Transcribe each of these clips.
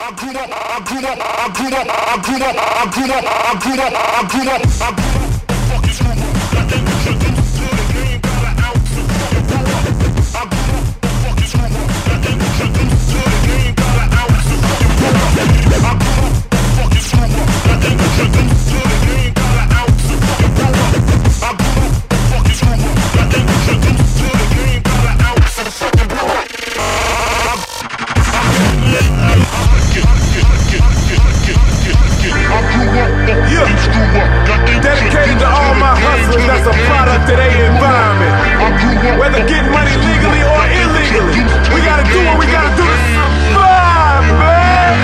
Dedicated to all my hustlers that's a product of their environment. Whether getting money legally or illegally, we gotta do what we gotta do to survive, man.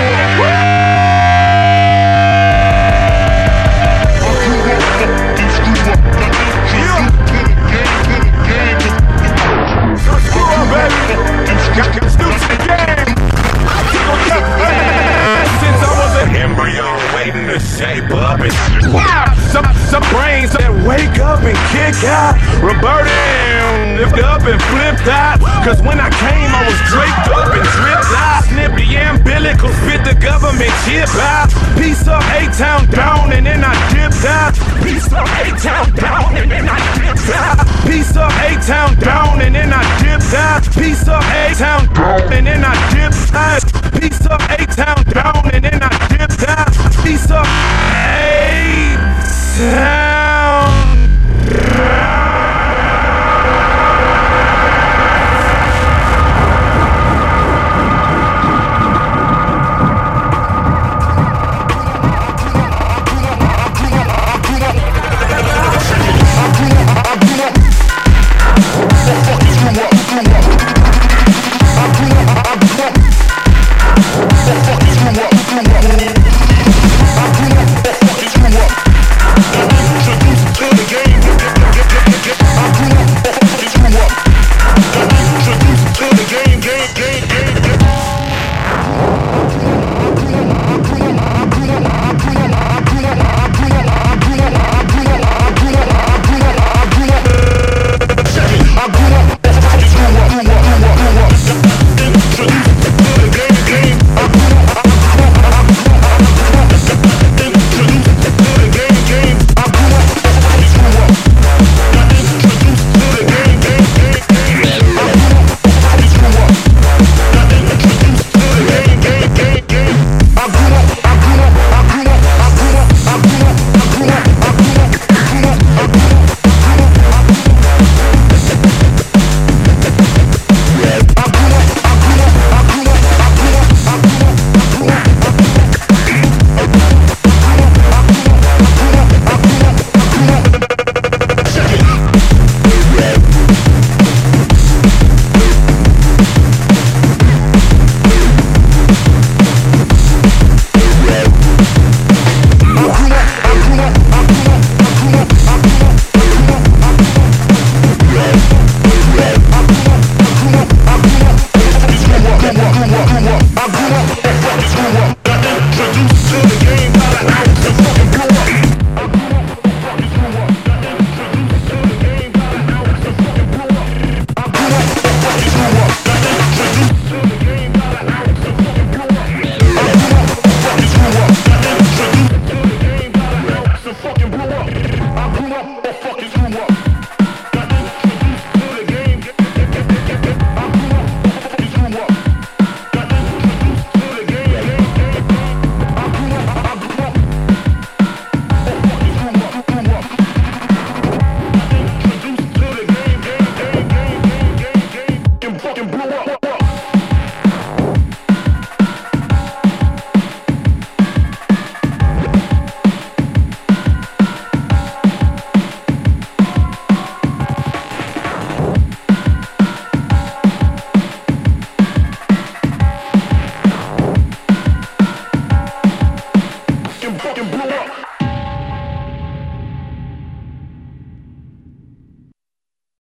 Screw up, baby. Let's do the game. Since I was an embryo waiting to shape up and some brains that wake up and kick out. Roberta lift up and flipped out. Cause when I came I was draped up and dripped out. Snipped the umbilical, spit the government chip out. Piece up A-Town down and then I dipped out. Piece up A-Town down and then I dipped out. Piece up A-Town down and then I dipped out. Piece up A-Town down and then I